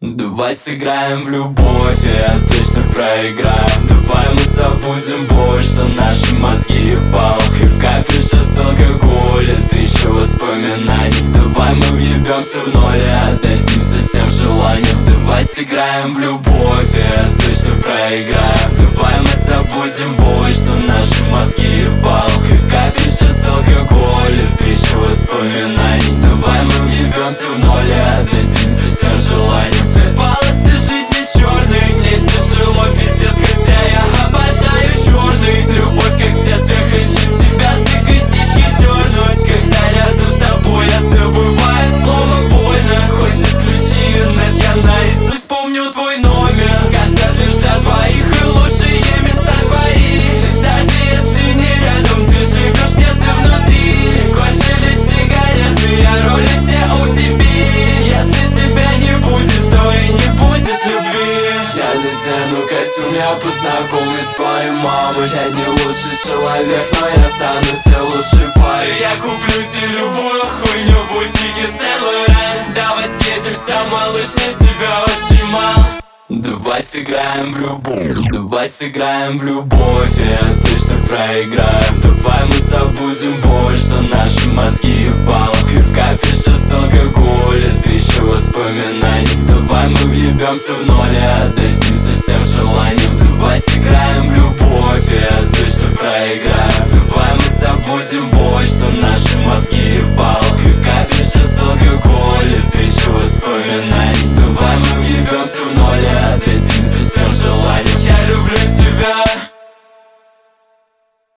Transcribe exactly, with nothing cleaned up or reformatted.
Давай сыграем в любовь, и я точно проиграем. Давай мы забудем боль, что наши мозги ебал. И в капе сейчас алкоголь, и тысяча воспоминаний. Давай мы въебемся в ноль и отдадимся всем желаниям. Давай сыграем в любовь, и я точно проиграем. Давай мы забудем боль, что наши мозги ебал. И в капе сейчас алкоголь, и тысяча воспоминаний. Давай мы въебемся в ноль и отдадимся всем желаниям. Цвет полосы жизни черный, мне тяжело, пиздец, хотя я обожаю черный. Любовь, как в детстве, хочу тебя за косички дернуть. Когда рядом с тобой я забываю слово больно. Хоть отключи нет, я наизусть помню твой номер. Концерт лишь для твоих и лучшие места твои. Даже если не рядом ты живешь, нет, ты внутри. Кончились сигареты, я роли все у себя. Если тебя не будет, то и не будет любви. Я надену костюм, я познакомлюсь с твоей мамой. Я не лучший человек, но я стану тебе лучшей парой. Я куплю тебе любую хуйню в бутике Сен-Лоран. Давай съедемся, малыш, мне тебя очень мало. Давай сыграем в любовь, давай сыграем в любовь, и я точно проиграем. Давай мы забудем боль, что наши мозги ебал. И в капе сейчас алкоголь, и тысяча воспоминаний. Давай мы въебемся в ноль и отдадимся всем желаниям. Давай сыграем в любовь, и я точно проиграем. Давай мы забудем